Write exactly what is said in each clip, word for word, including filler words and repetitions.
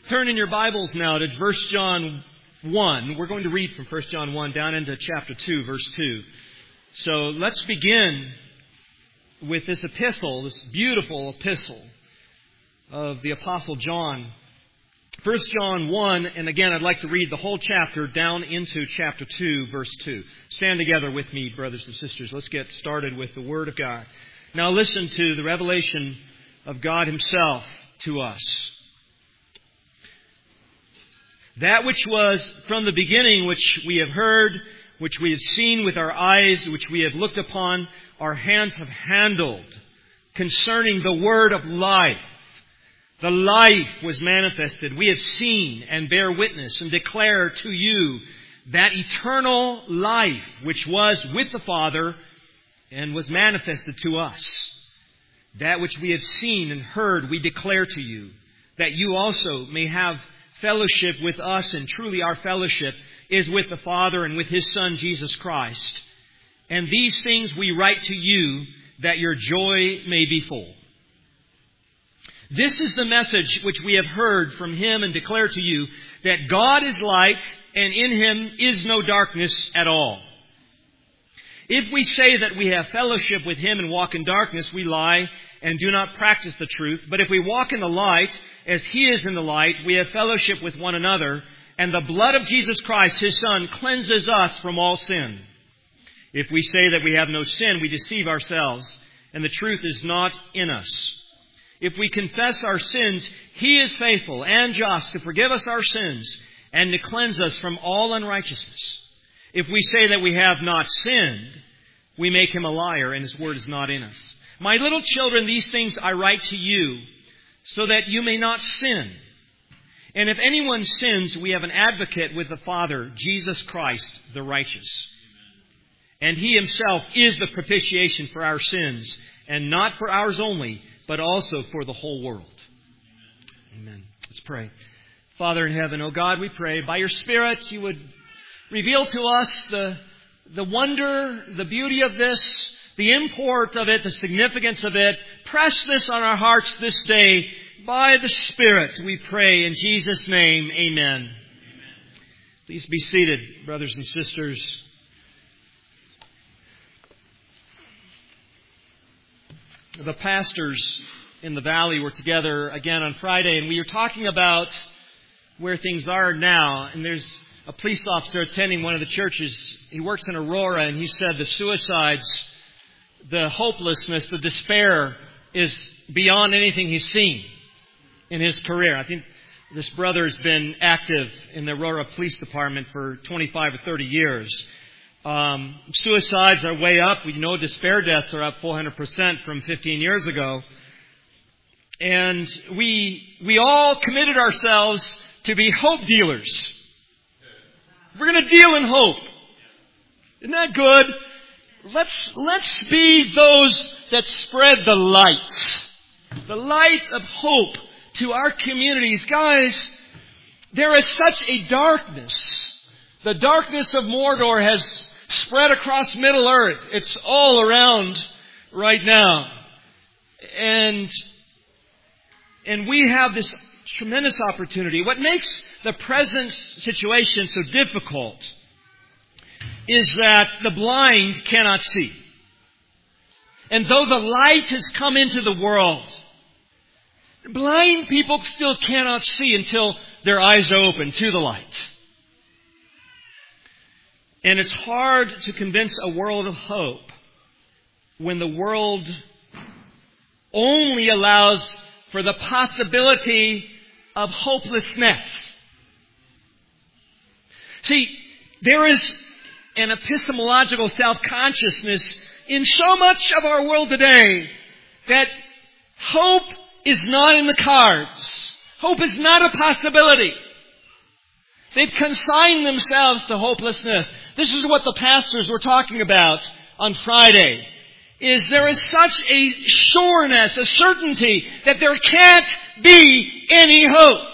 Turn in your Bibles now to First John one. We're going to read from First John one down into chapter two, verse two. So let's begin with this epistle, this beautiful epistle of the Apostle John. First John one, and again I'd like to read the whole chapter down into chapter two, verse two. Stand together with me, brothers and sisters. Let's get started with the Word of God. Now listen to the revelation of God Himself to us. That which was from the beginning, which we have heard, which we have seen with our eyes, which we have looked upon, our hands have handled, concerning the word of life. The life was manifested. We have seen and bear witness and declare to you that eternal life which was with the Father and was manifested to us. That which we have seen and heard we declare to you, that you also may have fellowship with us, and truly our fellowship is with the Father and with His Son, Jesus Christ. And these things we write to you, that your joy may be full. This is the message which we have heard from Him and declare to you, that God is light, and in Him is no darkness at all. If we say that we have fellowship with Him and walk in darkness, we lie and do not practice the truth. But if we walk in the light, as He is in the light, we have fellowship with one another, and the blood of Jesus Christ, His Son, cleanses us from all sin. If we say that we have no sin, we deceive ourselves, and the truth is not in us. If we confess our sins, He is faithful and just to forgive us our sins and to cleanse us from all unrighteousness. If we say that we have not sinned, we make Him a liar, and His word is not in us. My little children, these things I write to you, so that you may not sin. And if anyone sins, we have an advocate with the Father, Jesus Christ, the righteous. And He Himself is the propitiation for our sins, and not for ours only, but also for the whole world. Amen. Let's pray. Father in heaven, O God, we pray, by Your Spirit, You would reveal to us the, the wonder, the beauty of this, the import of it, the significance of it. Press this on our hearts this day by the Spirit, we pray in Jesus' name. Amen. Amen. Please be seated, brothers and sisters. The pastors in the valley were together again on Friday, and we were talking about where things are now. And there's a police officer attending one of the churches. He works in Aurora, and he said the suicides, the hopelessness, the despair is beyond anything he's seen in his career. I think this brother has been active in the Aurora Police Department for twenty-five or thirty years. Um, suicides are way up. We know despair deaths are up four hundred percent from fifteen years ago. And we we all committed ourselves to be hope dealers. We're going to deal in hope. Isn't that good? Let's, let's be those that spread the light. The light of hope to our communities. Guys, there is such a darkness. The darkness of Mordor has spread across Middle Earth. It's all around right now. And, and we have this tremendous opportunity. What makes the present situation so difficult is that the blind cannot see. And though the light has come into the world, blind people still cannot see until their eyes are open to the light. And it's hard to convince a world of hope when the world only allows for the possibility of hopelessness. See, there is an epistemological self-consciousness in so much of our world today that hope is not in the cards. Hope is not a possibility. They've consigned themselves to hopelessness. This is what the pastors were talking about on Friday. Is there is such a sureness, a certainty that there can't be any hope.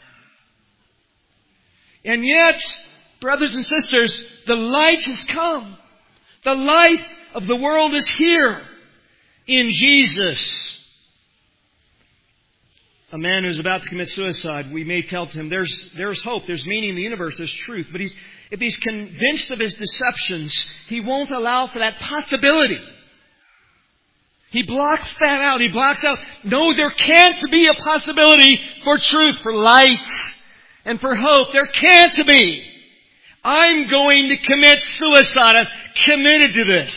And yet, brothers and sisters, the light has come. The light of the world is here in Jesus a man who's about to commit suicide, we may tell him there's there's hope, there's meaning in the universe, there's truth. But he's, if he's convinced of his deceptions, he won't allow for that possibility. He blocks that out. He blocks out, no, there can't be a possibility for truth, for light, and for hope. There can't be. I'm going to commit suicide. I'm committed to this.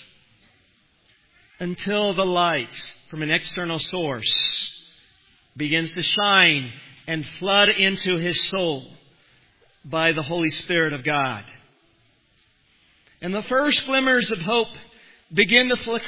Until the light from an external source begins to shine and flood into his soul by the Holy Spirit of God. And the first glimmers of hope begin to flicker.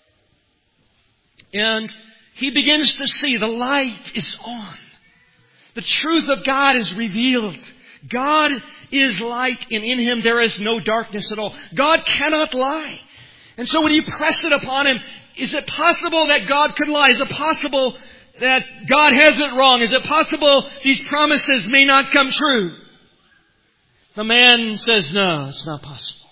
And he begins to see the light is on. The truth of God is revealed. God is light, and in Him there is no darkness at all. God cannot lie. And so when you press it upon Him, is it possible that God could lie? Is it possible that God has it wrong? Is it possible these promises may not come true? The man says, no, it's not possible.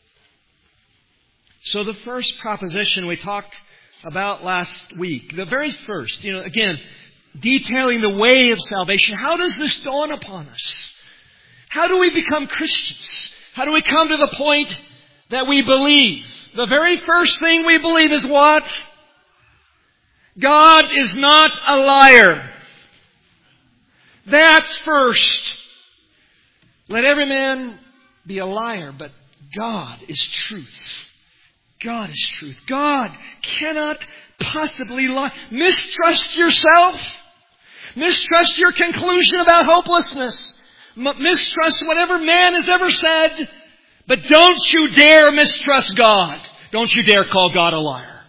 So the first proposition we talked about last week, the very first, you know, again, detailing the way of salvation. How does this dawn upon us? How do we become Christians? How do we come to the point that we believe? The very first thing we believe is what? God is not a liar. That's first. Let every man be a liar, but God is truth. God is truth. God cannot possibly lie. Mistrust yourself. Mistrust your conclusion about hopelessness. Mistrust whatever man has ever said. But don't you dare mistrust God. Don't you dare call God a liar.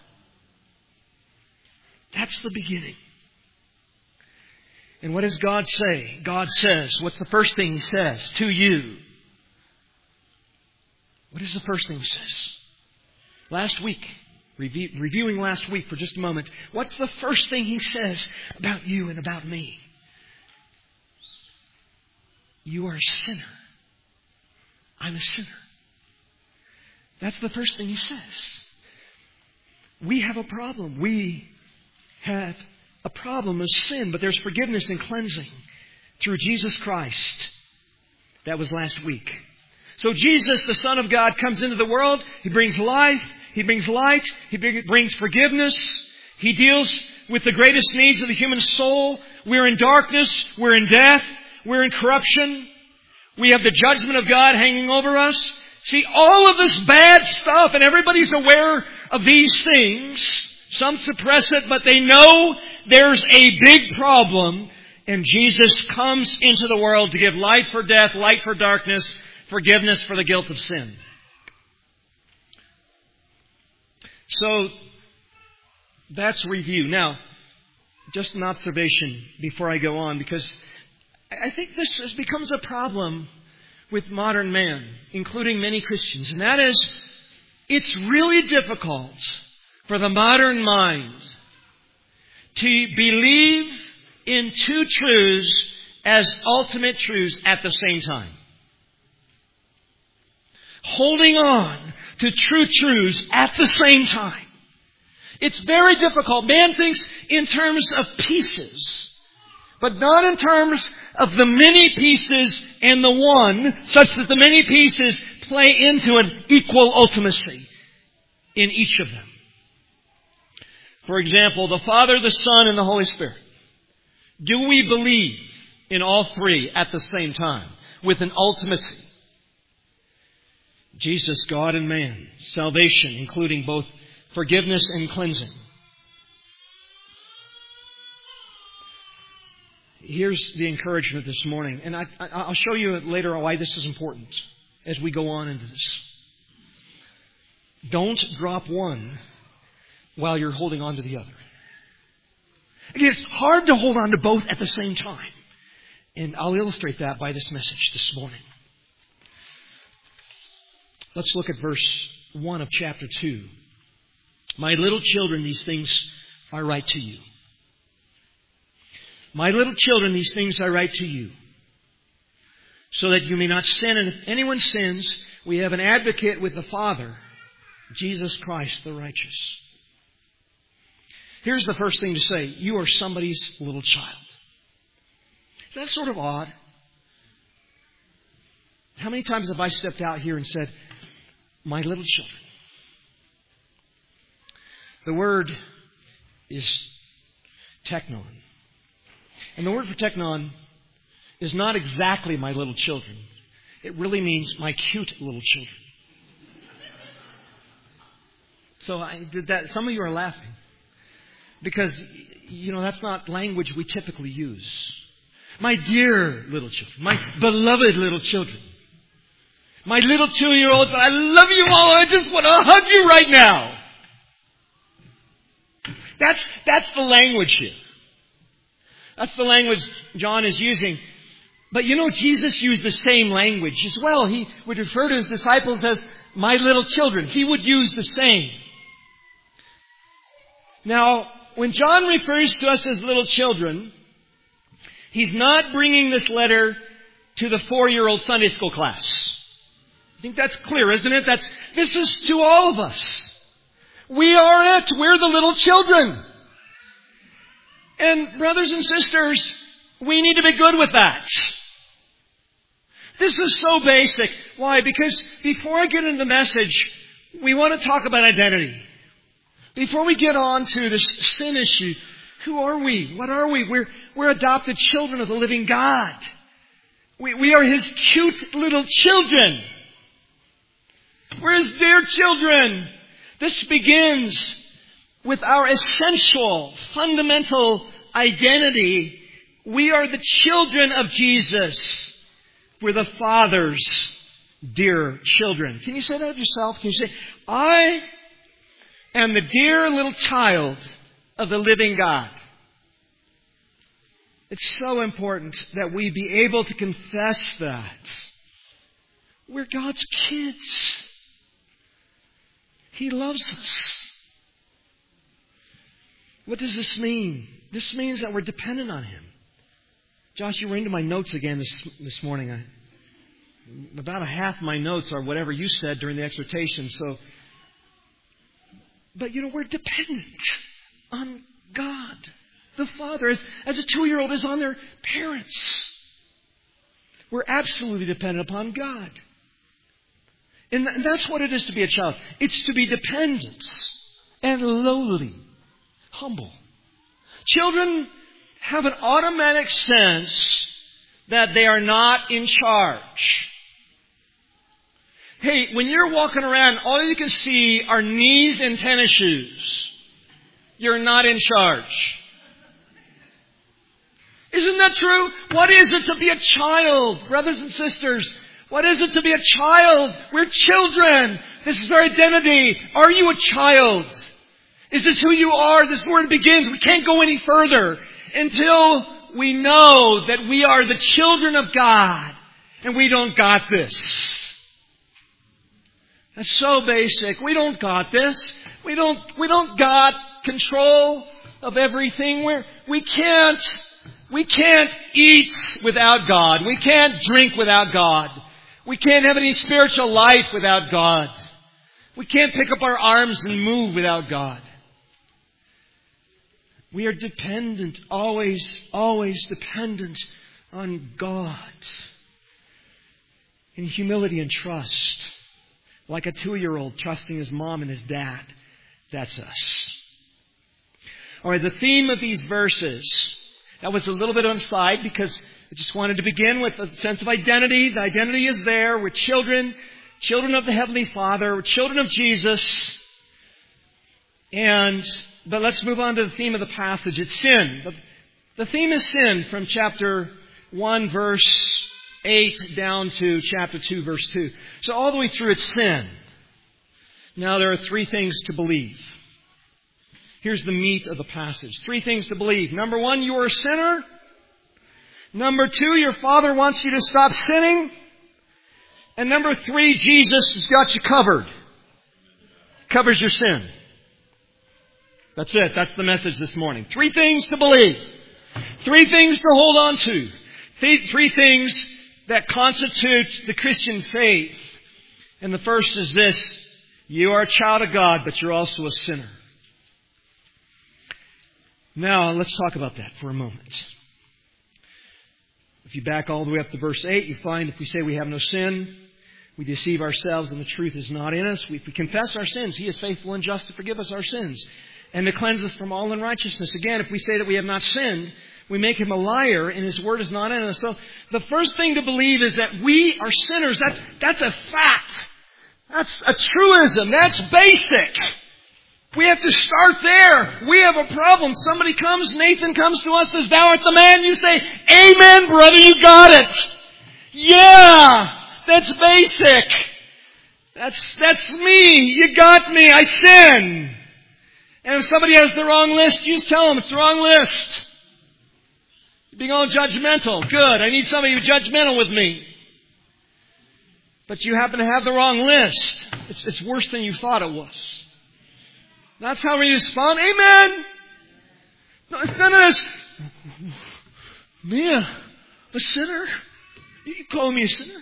That's the beginning. And what does God say? God says, what's the first thing He says to you? What is the first thing He says? Last week, review, reviewing last week for just a moment, what's the first thing He says about you and about me? You are a sinner. I'm a sinner. That's the first thing He says. We have a problem. We have a problem of sin, but there's forgiveness and cleansing through Jesus Christ. That was last week. So Jesus, the Son of God, comes into the world. He brings life. He brings light. He brings forgiveness. He deals with the greatest needs of the human soul. We're in darkness. We're in death. We're in corruption. We have the judgment of God hanging over us. See, all of this bad stuff, and everybody's aware of these things. Some suppress it, but they know there's a big problem. And Jesus comes into the world to give light for death, light for darkness, forgiveness for the guilt of sin. So, that's review. Now, just an observation before I go on, because I think this is, becomes a problem with modern man, including many Christians. And that is, it's really difficult for the modern mind to believe in two truths as ultimate truths at the same time. Holding on to true truths at the same time. It's very difficult. Man thinks in terms of pieces, but not in terms of the many pieces and the one, such that the many pieces play into an equal ultimacy in each of them. For example, the Father, the Son, and the Holy Spirit. Do we believe in all three at the same time with an ultimacy? Jesus, God and man. Salvation, including both forgiveness and cleansing. Here's the encouragement this morning. And I, I'll show you later why this is important as we go on into this. Don't drop one while you're holding on to the other. Again, it's hard to hold on to both at the same time. And I'll illustrate that by this message this morning. Let's look at verse one of chapter two. My little children, these things I write to you. My little children, these things I write to you, so that you may not sin. And if anyone sins, we have an advocate with the Father, Jesus Christ the righteous. Here's the first thing to say. You are somebody's little child. Is that sort of odd? How many times have I stepped out here and said, my little children? The word is teknon. And the word for teknon is not exactly my little children. It really means my cute little children. So I did that. Some of you are laughing. Because, you know, that's not language we typically use. My dear little children. My beloved little children. My little two-year-olds. I love you all. I just want to hug you right now. That's, that's the language here. That's the language John is using. But you know, Jesus used the same language as well. He would refer to his disciples as my little children. He would use the same. Now, when John refers to us as little children, he's not bringing this letter to the four-year-old Sunday school class. I think that's clear, isn't it? That's, this is to all of us. We are it. We're the little children. And brothers and sisters, we need to be good with that. This is so basic. Why? Because before I get into the message, we want to talk about identity. Before we get on to this sin issue, who are we? What are we? We're, we're adopted children of the living God. We, we are His cute little children. We're His dear children. This begins with our essential, fundamental identity. We are the children of Jesus. We're the Father's dear children. Can you say that of yourself? Can you say, I am the dear little child of the living God? It's so important that we be able to confess that. We're God's kids. He loves us. What does this mean? This means that we're dependent on Him. Josh, you were into my notes again this this morning. I, about a half my notes are whatever you said during the exhortation. So, but you know, we're dependent on God, the Father, as, as a two-year-old is on their parents. We're absolutely dependent upon God. And, th- and that's what it is to be a child. It's to be dependent and lowly, humble. Children have an automatic sense that they are not in charge. Hey, when you're walking around, all you can see are knees and tennis shoes. You're not in charge. Isn't that true? What is it to be a child, brothers and sisters? What is it to be a child? We're children. This is our identity. Are you a child? Is this who you are? This is where it begins. We can't go any further until we know that we are the children of God and we don't got this. That's so basic. We don't got this. We don't, we don't got control of everything. We're, we can't, we can't eat without God. We can't drink without God. We can't have any spiritual life without God. We can't pick up our arms and move without God. We are dependent, always, always dependent on God. In humility and trust. Like a two-year-old trusting his mom and his dad. That's us. All right, the theme of these verses. That was a little bit on the side because I just wanted to begin with a sense of identity. The identity is there. We're children. Children of the Heavenly Father. We're children of Jesus. And... But let's move on to the theme of the passage. It's sin. The, the theme is sin from chapter one, verse eight, down to chapter two, verse two. So all the way through, it's sin. Now there are three things to believe. Here's the meat of the passage. Three things to believe. Number one, you are a sinner. Number two, your Father wants you to stop sinning. And number three, Jesus has got you covered. Covers your sin. That's it. That's the message this morning. Three things to believe. Three things to hold on to. Three, three things that constitute the Christian faith. And the first is this. You are a child of God, but you're also a sinner. Now, let's talk about that for a moment. If you back all the way up to verse eight, you find if we say we have no sin, we deceive ourselves and the truth is not in us. If we confess our sins, He is faithful and just to forgive us our sins and to cleanse us from all unrighteousness. Again, if we say that we have not sinned, we make Him a liar and His word is not in us. So the first thing to believe is that we are sinners. That's, that's a fact. That's a truism. That's basic. We have to start there. We have a problem. Somebody comes, Nathan comes to us, says, "Thou art the man." You say, "Amen, brother, you got it." Yeah, that's basic. That's, that's me. You got me. I sin. And if somebody has the wrong list, you just tell them it's the wrong list. You're being all judgmental. Good. I need somebody who's judgmental with me. But you happen to have the wrong list. It's, it's worse than you thought it was. That's how we respond. Amen. No, it's none of this. Me, a, a sinner? You call me a sinner?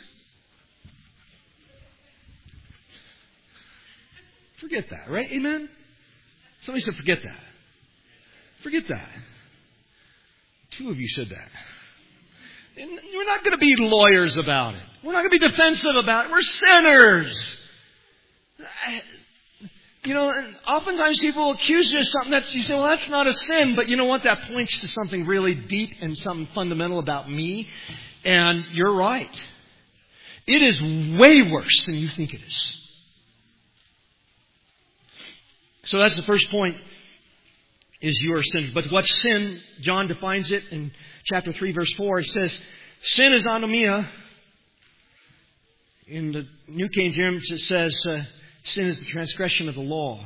Forget that, right? Amen? Somebody said, forget that. Forget that. Two of you said that. And we're not going to be lawyers about it. We're not going to be defensive about it. We're sinners. You know, and oftentimes people accuse you of something that you say, well, that's not a sin. But you know what? That points to something really deep and something fundamental about me. And you're right. It is way worse than you think it is. So that's the first point, is your sin. But what's sin? John defines it in chapter three, verse four. It says, sin is anomia. In the New King James, it says, uh, sin is the transgression of the law.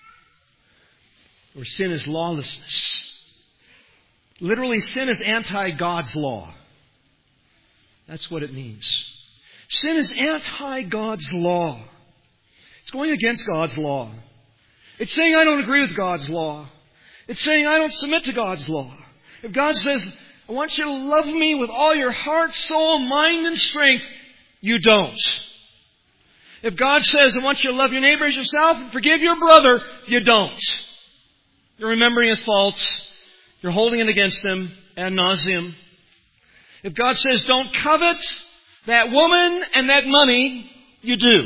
Or sin is lawlessness. Literally, sin is anti-God's law. That's what it means. Sin is anti-God's law. It's going against God's law. It's saying I don't agree with God's law. It's saying I don't submit to God's law. If God says, I want you to love me with all your heart, soul, mind, and strength, you don't. If God says, I want you to love your neighbor as yourself and forgive your brother, you don't. You're remembering his faults. You're holding it against him ad nauseum. If God says, don't covet that woman and that money, you do.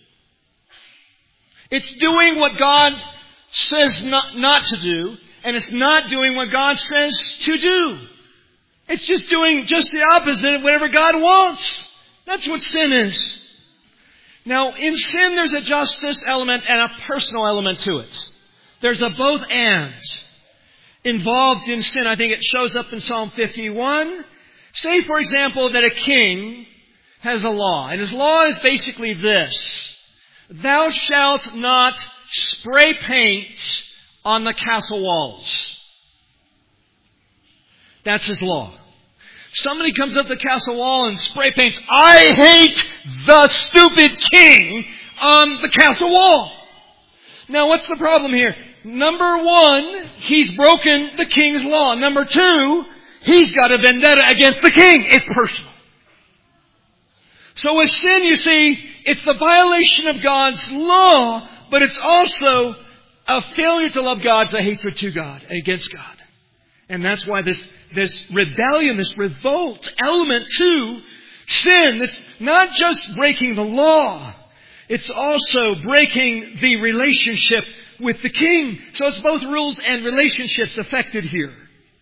It's doing what God says not, not to do, and it's not doing what God says to do. It's just doing just the opposite of whatever God wants. That's what sin is. Now, in sin, there's a justice element and a personal element to it. There's a both and involved in sin. I think it shows up in Psalm fifty-one. Say, for example, that a king has a law, and his law is basically this: thou shalt not spray paint on the castle walls. That's his law. Somebody comes up the castle wall and spray paints, I hate the stupid king on the castle wall. Now, what's the problem here? Number one, he's broken the king's law. Number two, he's got a vendetta against the king. It's personal. So with sin, you see, it's the violation of God's law, but it's also a failure to love God. It's a hatred to God, against God. And that's why this, this rebellion, this revolt element to sin, it's not just breaking the law. It's also breaking the relationship with the king. So it's both rules and relationships affected here.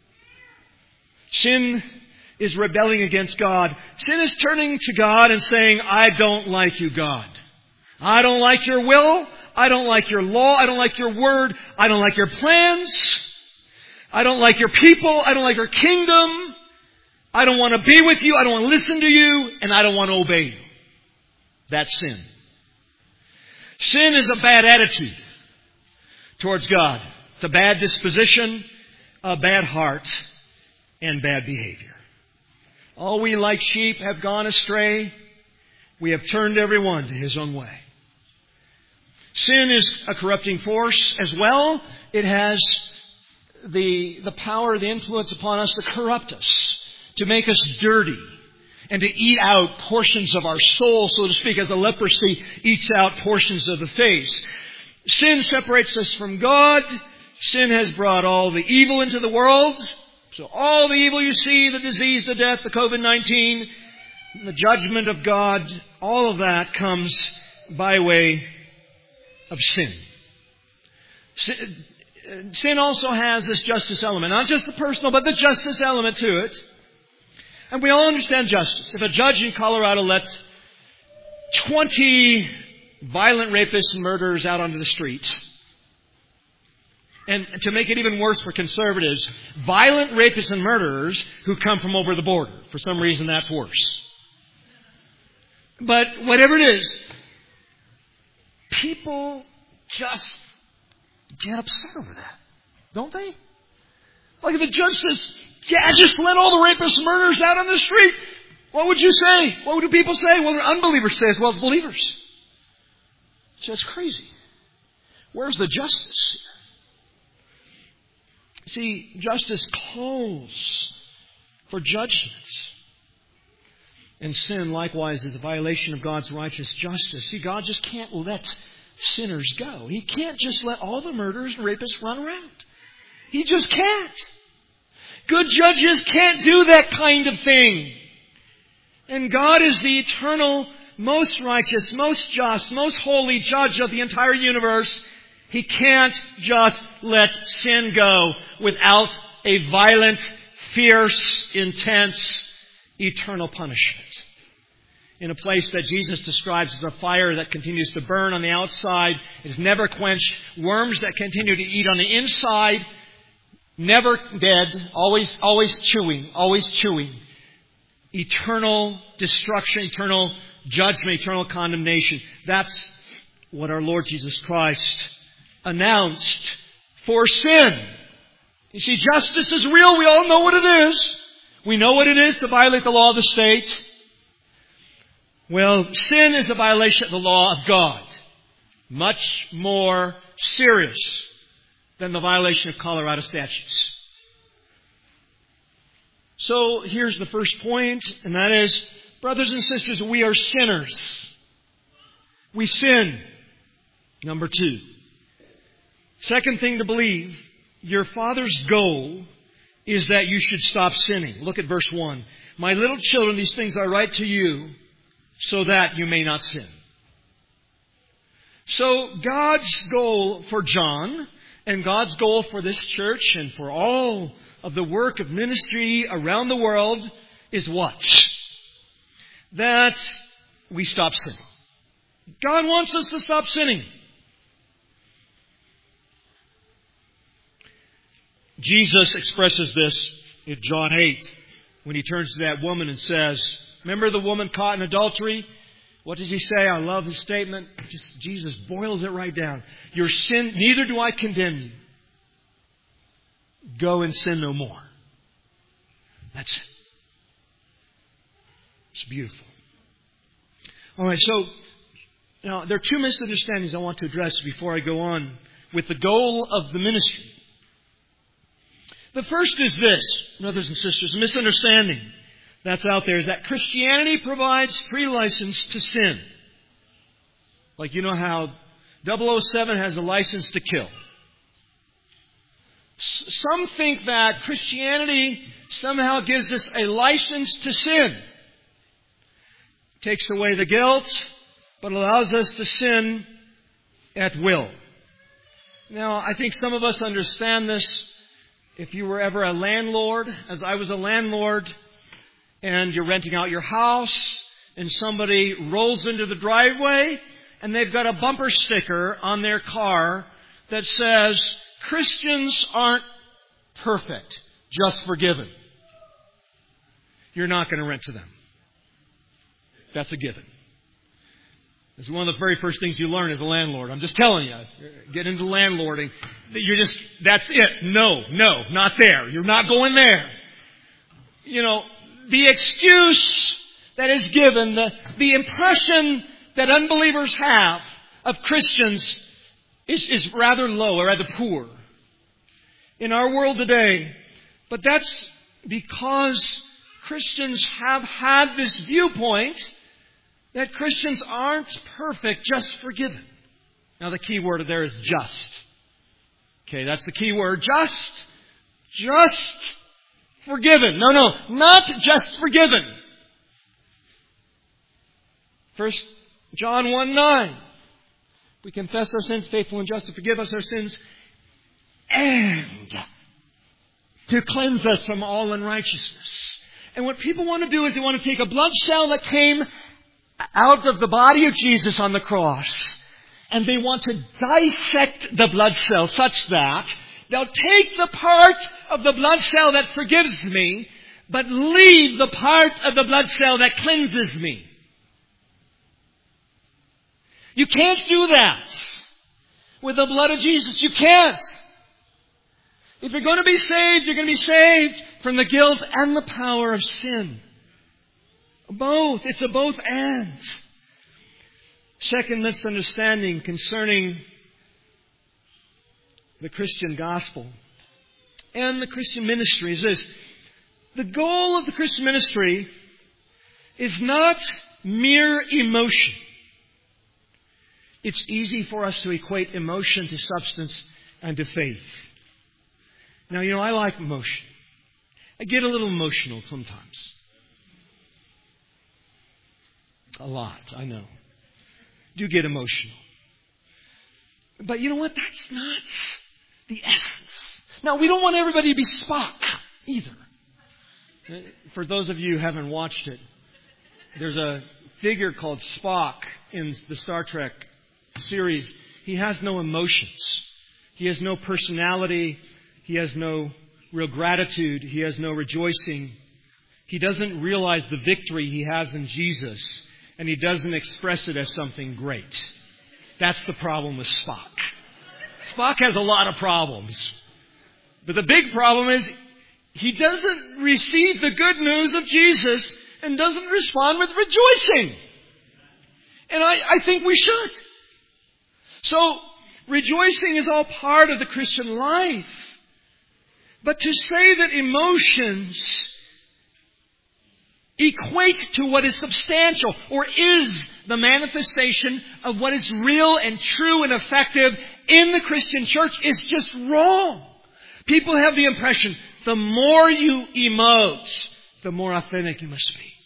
Sin is rebelling against God. Sin is turning to God and saying, I don't like you, God. I don't like your will. I don't like your law. I don't like your word. I don't like your plans. I don't like your people. I don't like your kingdom. I don't want to be with you. I don't want to listen to you. And I don't want to obey you. That's sin. Sin is a bad attitude towards God. It's a bad disposition, a bad heart, and bad behavior. All we like sheep have gone astray. We have turned every one to his own way. Sin is a corrupting force as well. It has the, the power, the influence upon us to corrupt us, to make us dirty, and to eat out portions of our soul, so to speak, as the leprosy eats out portions of the face. Sin separates us from God. Sin has brought all the evil into the world. So all the evil you see, the disease, the death, the covid nineteen, the judgment of God, all of that comes by way of sin. Sin also has this justice element. Not just the personal, but the justice element to it. And we all understand justice. If a judge in Colorado lets twenty violent rapists and murderers out onto the streets, and to make it even worse for conservatives, violent rapists and murderers who come from over the border. For some reason, that's worse. But whatever it is, people just get upset over that, don't they? Like if the judge says, yeah, just let all the rapists and murderers out on the street, what would you say? What would people say? Well, the unbelievers say as well as believers. So that's crazy. Where's the justice here? See, justice calls for judgment. And sin, likewise, is a violation of God's righteous justice. See, God just can't let sinners go. He can't just let all the murderers and rapists run around. He just can't. Good judges can't do that kind of thing. And God is the eternal, most righteous, most just, most holy judge of the entire universe. He can't just let sin go without a violent, fierce, intense, eternal punishment. In a place that Jesus describes as a fire that continues to burn on the outside, is never quenched, worms that continue to eat on the inside, never dead, always, always chewing, always chewing. Eternal destruction, eternal judgment, eternal condemnation. That's what our Lord Jesus Christ announced for sin. You see, justice is real. We all know what it is. We know what it is to violate the law of the state. Well, sin is a violation of the law of God. Much more serious than the violation of Colorado statutes. So here's the first point, and that is, brothers and sisters, we are sinners. We sin. Number two. Second thing to believe, your Father's goal is that you should stop sinning. Look at verse one. My little children, these things I write to you so that you may not sin. So God's goal for John and God's goal for this church and for all of the work of ministry around the world is what? That we stop sinning. God wants us to stop sinning. Jesus expresses this in John eight when He turns to that woman and says, remember the woman caught in adultery? What does He say? I love His statement. Just, Jesus boils it right down. Your sin, neither do I condemn you. Go and sin no more. That's it. It's beautiful. All right, so now there are two misunderstandings I want to address before I go on with the goal of the ministry. The first is this, brothers and sisters, a misunderstanding that's out there is that Christianity provides free license to sin. Like you know how double oh seven has a license to kill. Some think that Christianity somehow gives us a license to sin. Takes away the guilt, but allows us to sin at will. Now, I think some of us understand this. If you were ever a landlord, as I was a landlord, and you're renting out your house, and somebody rolls into the driveway, and they've got a bumper sticker on their car that says, Christians aren't perfect, just forgiven. You're not going to rent to them. That's a given. It's one of the very first things you learn as a landlord. I'm just telling you. Get into landlording. You're just, that's it. No, no, not there. You're not going there. You know, the excuse that is given, the, the impression that unbelievers have of Christians is, is rather low or rather poor in our world today. But that's because Christians have had this viewpoint that Christians aren't perfect, just forgiven. Now the key word there is just. Okay, that's the key word. Just. Just forgiven. No, no, not just forgiven. First John one nine. We confess our sins, faithful and just to forgive us our sins and to cleanse us from all unrighteousness. And what people want to do is they want to take a blood cell that came out of the body of Jesus on the cross, and they want to dissect the blood cell such that they'll take the part of the blood cell that forgives me, but leave the part of the blood cell that cleanses me. You can't do that with the blood of Jesus. You can't. If you're going to be saved, you're going to be saved from the guilt and the power of sin. Both. It's a both and. Second misunderstanding concerning the Christian gospel and the Christian ministry is this. The goal of the Christian ministry is not mere emotion. It's easy for us to equate emotion to substance and to faith. Now, you know, I like emotion. I get a little emotional sometimes. A lot, I know. Do get emotional. But you know what? That's not the essence. Now, we don't want everybody to be Spock either. For those of you who haven't watched it, there's a figure called Spock in the Star Trek series. He has no emotions. He has no personality. He has no real gratitude. He has no rejoicing. He doesn't realize the victory he has in Jesus, and he doesn't express it as something great. That's the problem with Spock. Spock has a lot of problems. But the big problem is he doesn't receive the good news of Jesus and doesn't respond with rejoicing. And I, I think we should. So, rejoicing is all part of the Christian life. But to say that emotions equate to what is substantial or is the manifestation of what is real and true and effective in the Christian church is just wrong. People have the impression the more you emote, the more authentic you must be.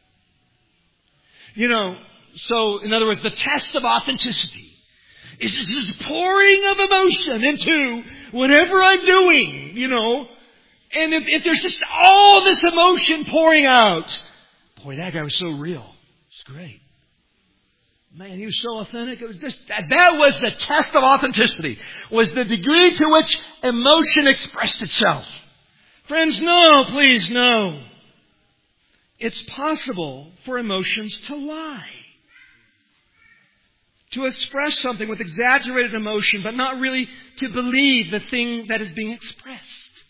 You know, so in other words, the test of authenticity is this pouring of emotion into whatever I'm doing, you know. And if, if there's just all this emotion pouring out, boy, that guy was so real. It's great. Man, he was so authentic. It was just, that was the test of authenticity, was the degree to which emotion expressed itself. Friends, no, please, no. It's possible for emotions to lie. To express something with exaggerated emotion, but not really to believe the thing that is being expressed.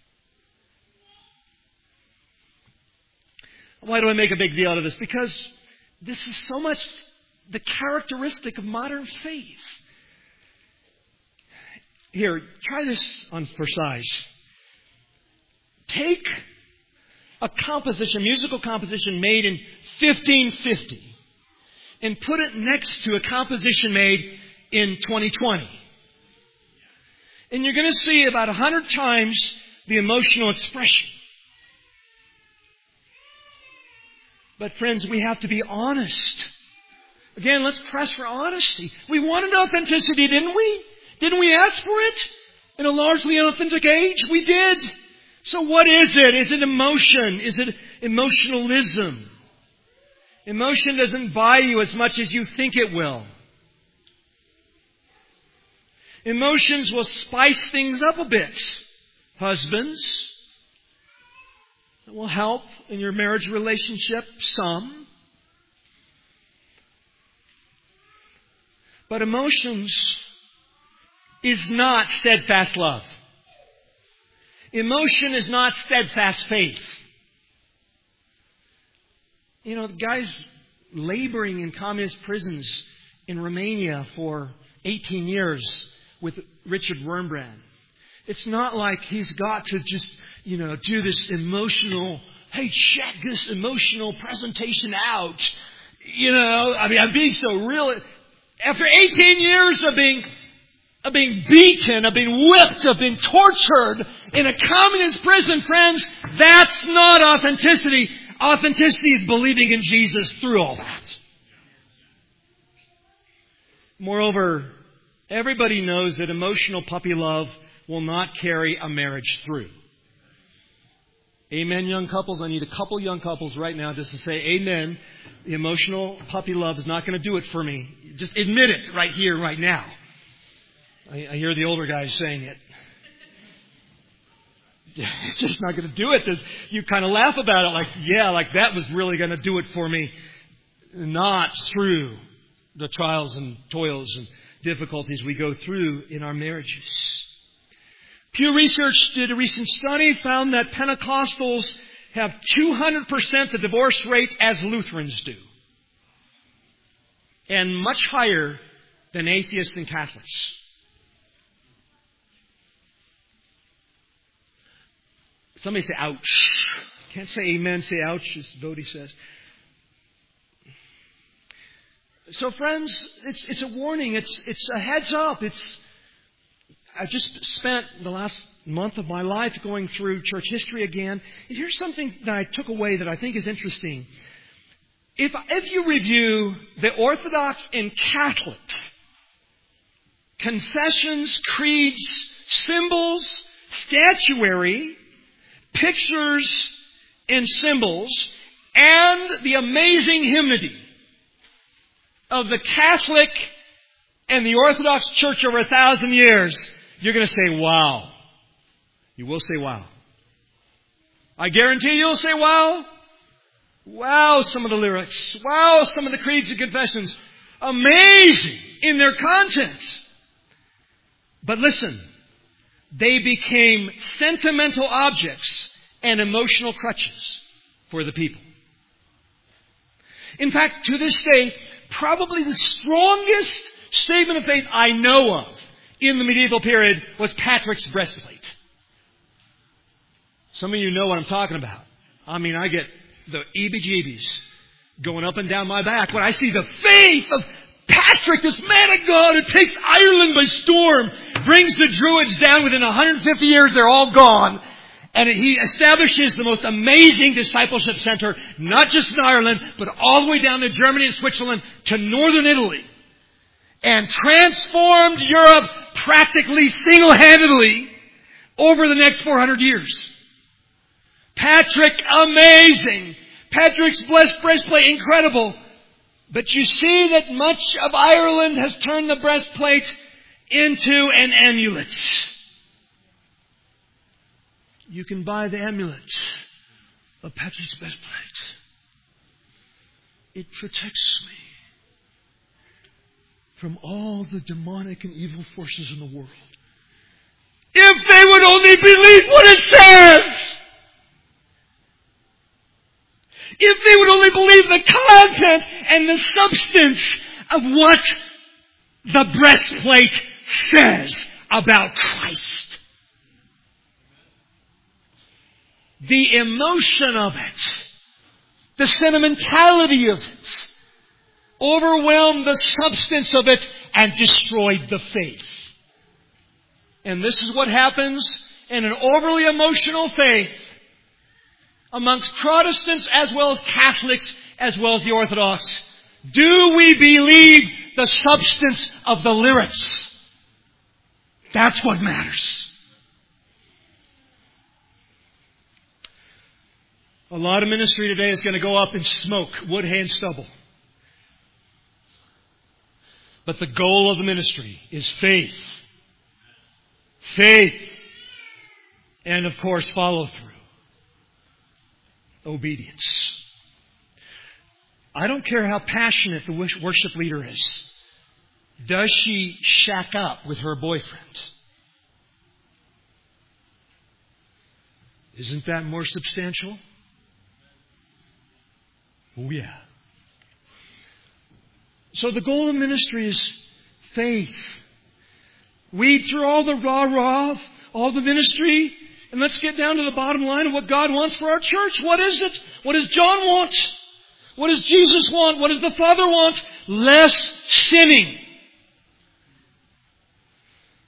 Why do I make a big deal out of this? Because this is so much the characteristic of modern faith. Here, try this on for size. Take a composition, musical composition made in fifteen fifty and put it next to a composition made in twenty twenty. And you're going to see about a hundred times the emotional expression. But friends, we have to be honest. Again, let's press for honesty. We wanted authenticity, didn't we? Didn't we ask for it? In a largely inauthentic age? We did. So what is it? Is it emotion? Is it emotionalism? Emotion doesn't buy you as much as you think it will. Emotions will spice things up a bit. Husbands, it will help in your marriage relationship some. But emotions is not steadfast love. Emotion is not steadfast faith. You know, the guys laboring in communist prisons in Romania for eighteen years with Richard Wurmbrand. It's not like he's got to just, you know, do this emotional, hey, check this emotional presentation out. You know, I mean, I'm being so real. After eighteen years of being of being beaten, of being whipped, of being tortured in a communist prison, friends, that's not authenticity. Authenticity is believing in Jesus through all that. Moreover, everybody knows that emotional puppy love will not carry a marriage through. Amen, young couples. I need a couple young couples right now just to say amen. The emotional puppy love is not going to do it for me. Just admit it right here, right now. I, I hear the older guys saying it. It's just not going to do it. There's, you kind of laugh about it like, yeah, like that was really going to do it for me. Not through the trials and toils and difficulties we go through in our marriages. Pew Research did a recent study, found that Pentecostals have two hundred percent the divorce rate as Lutherans do. And much higher than atheists and Catholics. Somebody say, ouch. Can't say amen, say ouch, as Vody says. So friends, it's, it's a warning. It's, it's a heads up. It's, I've just spent the last month of my life going through church history again. And here's something that I took away that I think is interesting. If, if you review the Orthodox and Catholic confessions, creeds, symbols, statuary, pictures and symbols, and the amazing hymnody of the Catholic and the Orthodox Church over a thousand years, you're going to say, wow. You will say, wow. I guarantee you'll say, wow. Wow, some of the lyrics. Wow, some of the creeds and confessions. Amazing in their contents. But listen, they became sentimental objects and emotional crutches for the people. In fact, to this day, probably the strongest statement of faith I know of in the medieval period was Patrick's breastplate. Some of you know what I'm talking about. I mean, I get the eebie-jeebies going up and down my back when I see the faith of Patrick, this man of God who takes Ireland by storm, brings the Druids down within one hundred fifty years, they're all gone. And he establishes the most amazing discipleship center, not just in Ireland, but all the way down to Germany and Switzerland to northern Italy. And transformed Europe practically single-handedly over the next four hundred years. Patrick, amazing. Patrick's blessed breastplate, incredible. But you see that much of Ireland has turned the breastplate into an amulet. You can buy the amulet of Patrick's breastplate. It protects me from all the demonic and evil forces in the world. If they would only believe what it says! If they would only believe the content and the substance of what the breastplate says about Christ. The emotion of it, the sentimentality of it, overwhelmed the substance of it and destroyed the faith. And this is what happens in an overly emotional faith amongst Protestants as well as Catholics as well as the Orthodox. Do we believe the substance of the lyrics? That's what matters. A lot of ministry today is going to go up in smoke, wood, hay, and stubble. But the goal of the ministry is faith. Faith. And of course, follow through. Obedience. I don't care how passionate the worship leader is. Does she shack up with her boyfriend? Isn't that more substantial? Oh, yeah. So the goal of ministry is faith. Weed through all the rah-rah, all the ministry, and let's get down to the bottom line of what God wants for our church. What is it? What does John want? What does Jesus want? What does the Father want? Less sinning.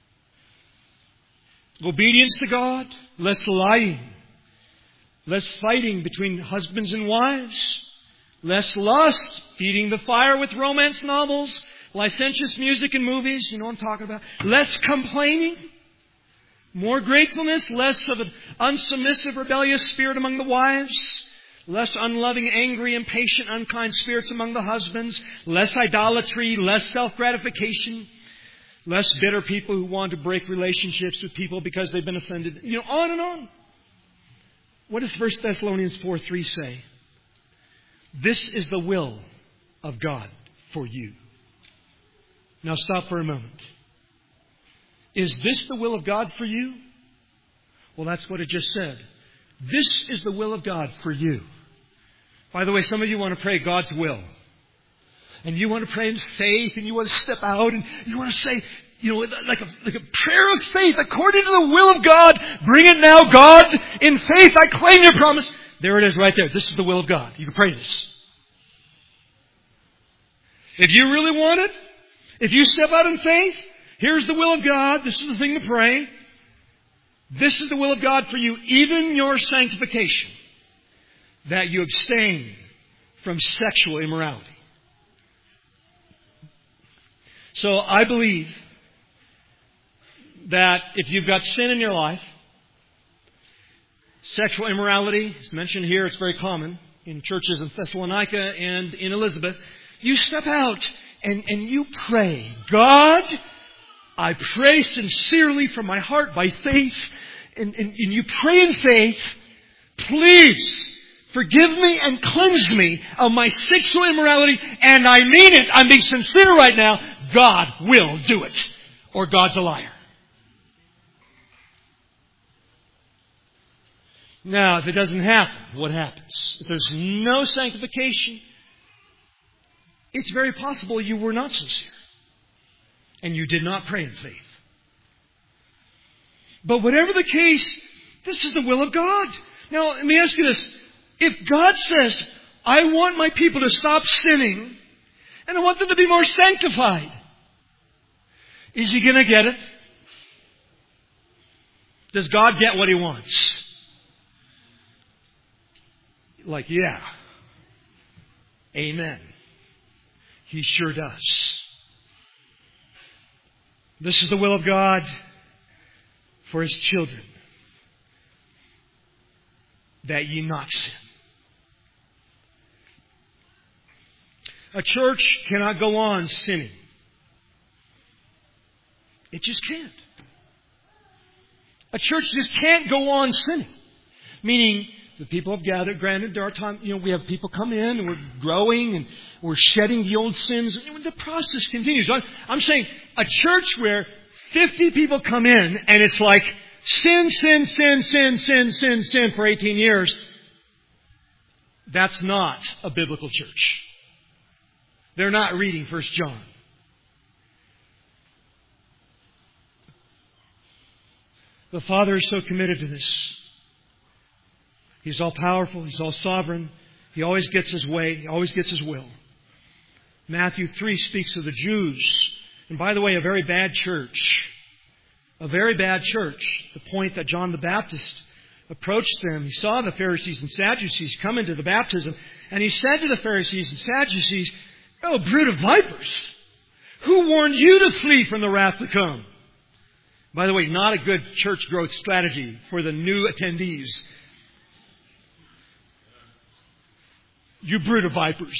obedience to God, less lying, less fighting between husbands and wives, less lust, feeding the fire with romance novels, licentious music and movies, you know what I'm talking about, less complaining, more gratefulness, less of an unsubmissive, rebellious spirit among the wives, less unloving, angry, impatient, unkind spirits among the husbands, less idolatry, less self-gratification, less bitter people who want to break relationships with people because they've been offended. You know, on and on. What does First Thessalonians four three say? This is the will of God for you. Now stop for a moment. Is this the will of God for you? Well, that's what it just said. This is the will of God for you. By the way, some of you want to pray God's will. And you want to pray in faith, and you want to step out, and you want to say, you know, like a, like a prayer of faith, according to the will of God. Bring it now, God. In faith, I claim your promise. There it is right there. This is the will of God. You can pray this. If you really want it, if you step out in faith, here's the will of God. This is the thing to pray. This is the will of God for you, even your sanctification, that you abstain from sexual immorality. So I believe that if you've got sin in your life, sexual immorality is mentioned here, it's very common in churches in Thessalonica and in Elizabeth, you step out and, and you pray, God, I pray sincerely from my heart by faith, and, and, and you pray in faith, please forgive me and cleanse me of my sexual immorality, and I mean it, I'm being sincere right now, God will do it, or God's a liar. Now, if it doesn't happen, what happens? If there's no sanctification, it's very possible you were not sincere. And you did not pray in faith. But whatever the case, this is the will of God. Now, let me ask you this. If God says, I want my people to stop sinning, and I want them to be more sanctified, is He going to get it? Does God get what He wants? Like, yeah. Amen. He sure does. This is the will of God for His children, that ye not sin. A church cannot go on sinning. It just can't. A church just can't go on sinning. Meaning, the people have gathered. Granted, there are times, you know, we have people come in and we're growing and we're shedding the old sins. The process continues. I'm saying a church where fifty people come in and it's like sin, sin, sin, sin, sin, sin, sin for eighteen years. That's not a biblical church. They're not reading First John. The Father is so committed to this. He's all powerful. He's all sovereign. He always gets His way. He always gets His will. Matthew three speaks of the Jews. And by the way, a very bad church. A very bad church. The point that John the Baptist approached them. He saw the Pharisees and Sadducees come into the baptism. And He said to the Pharisees and Sadducees, "Oh, brood of vipers! Who warned you to flee from the wrath to come?" By the way, not a good church growth strategy for the new attendees. You brood of vipers.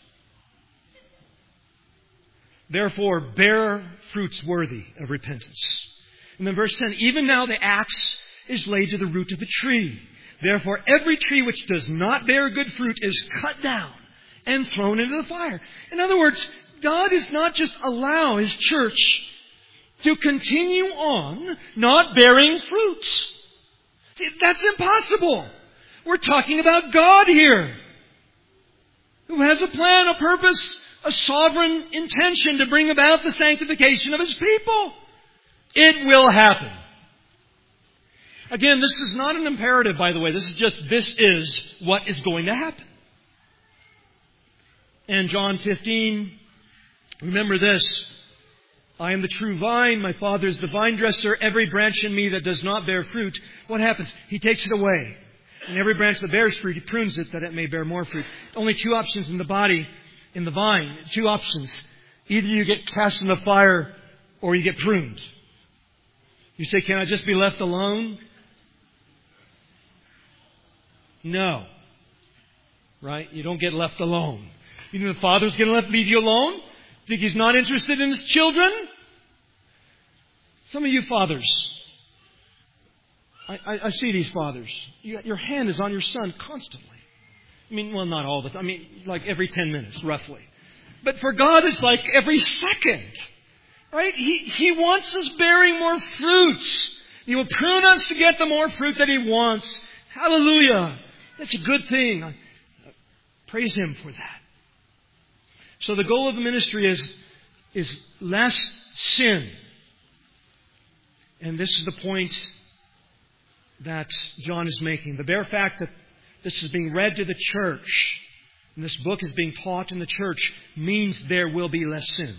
Therefore, bear fruits worthy of repentance. And then verse ten, even now the axe is laid to the root of the tree. Therefore, every tree which does not bear good fruit is cut down and thrown into the fire. In other words, God does not just allow His church to continue on not bearing fruits. That's impossible. We're talking about God here, who has a plan, a purpose, a sovereign intention to bring about the sanctification of His people. It will happen. Again, this is not an imperative, by the way. This is just, this is what is going to happen. And John fifteen, remember this. I am the true vine. My Father is the vine dresser. Every branch in me that does not bear fruit, what happens? He takes it away. And every branch that bears fruit, He prunes it that it may bear more fruit. Only two options in the body, in the vine. Two options. Either you get cast in the fire or you get pruned. You say, can I just be left alone? No. Right? You don't get left alone. You think the Father's going to leave you alone? Think He's not interested in His children? Some of you fathers, I, I, I see these fathers. You, your hand is on your son constantly. I mean, well, not all the time. I mean, like every ten minutes, roughly. But for God, it's like every second. Right? He, he wants us bearing more fruits. He will prune us to get the more fruit that He wants. Hallelujah. That's a good thing. I praise Him for that. So the goal of the ministry is, is less sin. And this is the point that John is making. The bare fact that this is being read to the church, and this book is being taught in the church, means there will be less sin.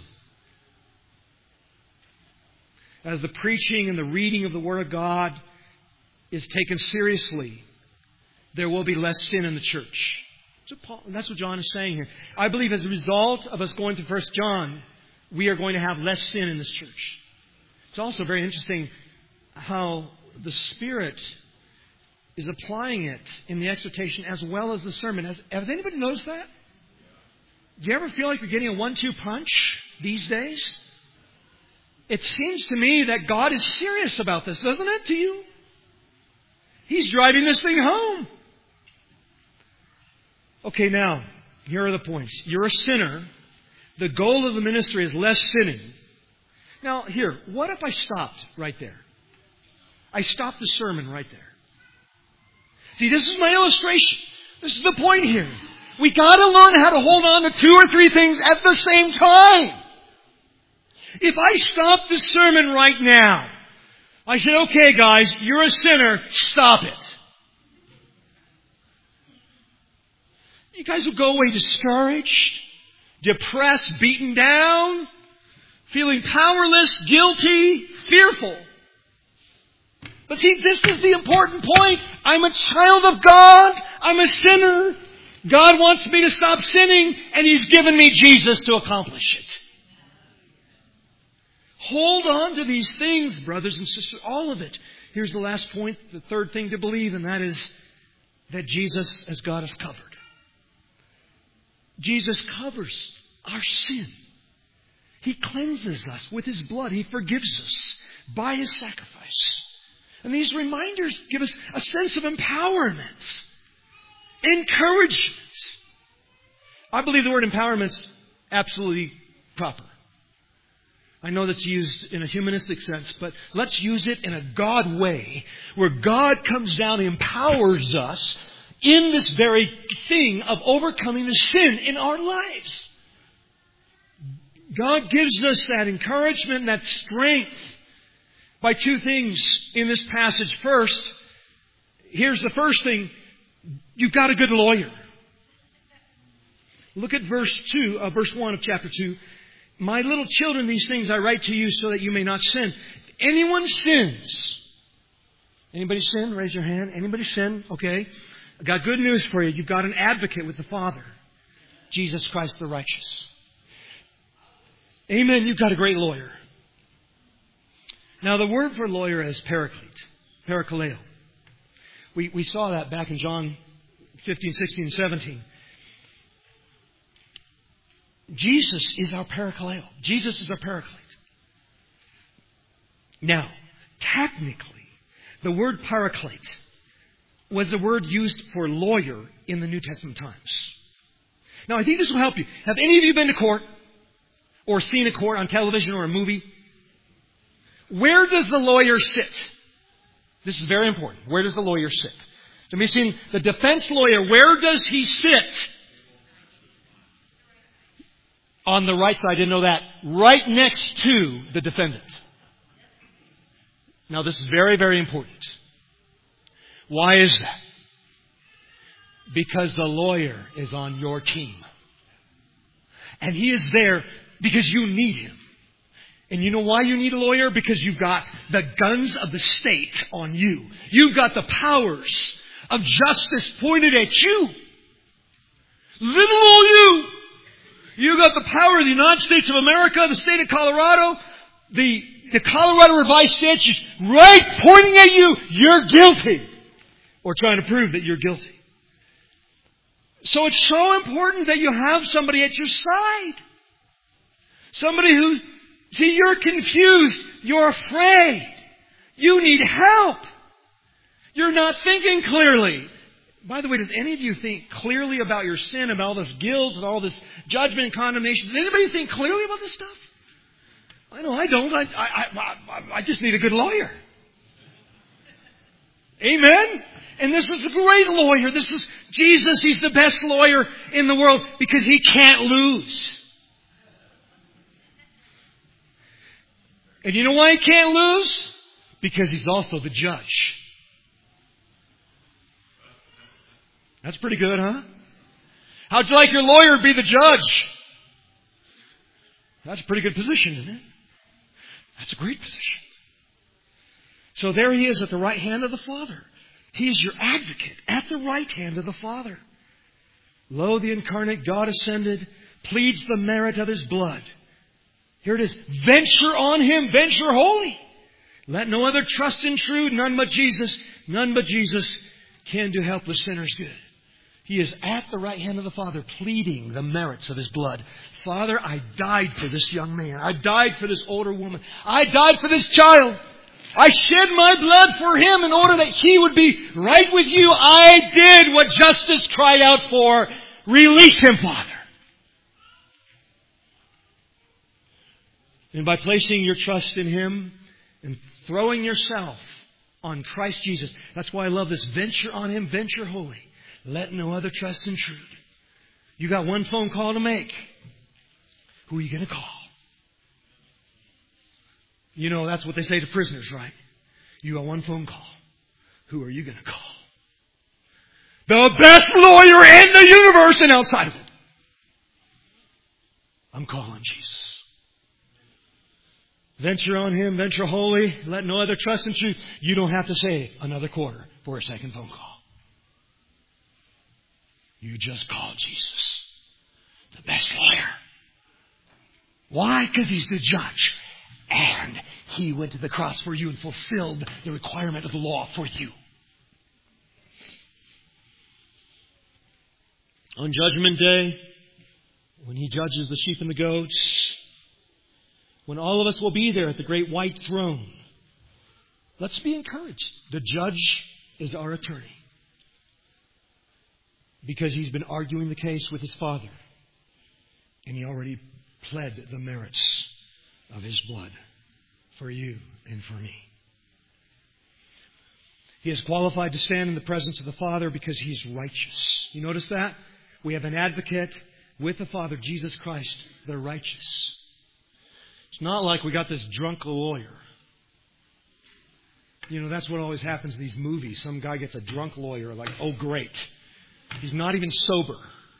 As the preaching and the reading of the Word of God is taken seriously, there will be less sin in the church. So Paul, and that's what John is saying here. I believe as a result of us going to First John, we are going to have less sin in this church. It's also very interesting how the Spirit is applying it in the exhortation as well as the sermon. Has, has anybody noticed that? Do you ever feel like you're getting a one two punch these days? It seems to me that God is serious about this, doesn't it, to you? He's driving this thing home. Okay, now, here are the points. You're a sinner. The goal of the ministry is less sinning. Now, here, what if I stopped right there? I stopped the sermon right there. See, this is my illustration. This is the point here. We got to learn how to hold on to two or three things at the same time. If I stop the sermon right now, I said, okay, guys, you're a sinner, stop it. You guys will go away discouraged, depressed, beaten down, feeling powerless, guilty, fearful. But see, this is the important point. I'm a child of God. I'm a sinner. God wants me to stop sinning, and He's given me Jesus to accomplish it. Hold on to these things, brothers and sisters, all of it. Here's the last point, the third thing to believe, and that is that Jesus as God is covered. Jesus covers our sin. He cleanses us with His blood. He forgives us by His sacrifice. And these reminders give us a sense of empowerment, encouragement. I believe the word empowerment is absolutely proper. I know that's used in a humanistic sense, but let's use it in a God way, where God comes down and empowers us in this very thing of overcoming the sin in our lives. God gives us that encouragement, that strength, by two things in this passage. First, here's the first thing. You've got a good lawyer. Look at verse two, uh, verse one of chapter two. My little children, these things I write to you so that you may not sin. If anyone sins, anybody sin? Raise your hand. Anybody sin? Okay. I got good news for you. You've got an advocate with the Father, Jesus Christ the righteous. Amen. You've got a great lawyer. Now, the word for lawyer is paraclete, parakaleo. We, we saw that back in John fifteen, sixteen, and seventeen. Jesus is our parakaleo. Jesus is our paraclete. Now, technically, the word paraclete was the word used for lawyer in the New Testament times. Now, I think this will help you. Have any of you been to court or seen a court on television or a movie? Where does the lawyer sit? This is very important. Where does the lawyer sit? Have you seen the defense lawyer? Where does he sit? On the right side, I didn't know that. Right next to the defendant. Now, this is very, very important. Why is that? Because the lawyer is on your team. And he is there because you need him. And you know why you need a lawyer? Because you've got the guns of the state on you. You've got the powers of justice pointed at you. Little old you. You've got the power of the United States of America, the state of Colorado, the, the Colorado Revised Statutes, right pointing at you. You're guilty. Or trying to prove that you're guilty. So it's so important that you have somebody at your side. Somebody who, see, you're confused. You're afraid. You need help. You're not thinking clearly. By the way, does any of you think clearly about your sin, about all this guilt and all this judgment and condemnation? Does anybody think clearly about this stuff? I know I don't. I, I, I, I just need a good lawyer. Amen? And this is a great lawyer. This is Jesus. He's the best lawyer in the world because He can't lose. And you know why He can't lose? Because He's also the judge. That's pretty good, huh? How'd you like your lawyer to be the judge? That's a pretty good position, isn't it? That's a great position. So there He is at the right hand of the Father. He is your advocate at the right hand of the Father. Lo, the incarnate God ascended, pleads the merit of His blood. Here it is. Venture on Him, venture wholly. Let no other trust intrude, none but Jesus. None but Jesus can do helpless sinners good. He is at the right hand of the Father, pleading the merits of His blood. Father, I died for this young man. I died for this older woman. I died for this child. I shed my blood for him in order that he would be right with you. I did what justice cried out for. Release him, Father. And by placing your trust in Him and throwing yourself on Christ Jesus. That's why I love this. Venture on Him, venture wholly. Let no other trust intrude. You got one phone call to make. Who are you going to call? You know, that's what they say to prisoners, right? You got one phone call. Who are you going to call? The best lawyer in the universe and outside of it. I'm calling Jesus. Venture on Him, venture wholly. Let no other trust in truth. You don't have to say another quarter for a second phone call. You just call Jesus. The best lawyer. Why? Because He's the judge. And He went to the cross for you and fulfilled the requirement of the law for you. On Judgment Day, when He judges the sheep and the goats, when all of us will be there at the great white throne, let's be encouraged. The judge is our attorney. Because He's been arguing the case with His Father. And He already pled the merits of His blood for you and for me. He is qualified to stand in the presence of the Father because He's righteous. You notice that? We have an advocate with the Father, Jesus Christ, the righteous. It's not like we got this drunk lawyer. You know, that's what always happens in these movies. Some guy gets a drunk lawyer, like, oh, great. He's not even sober.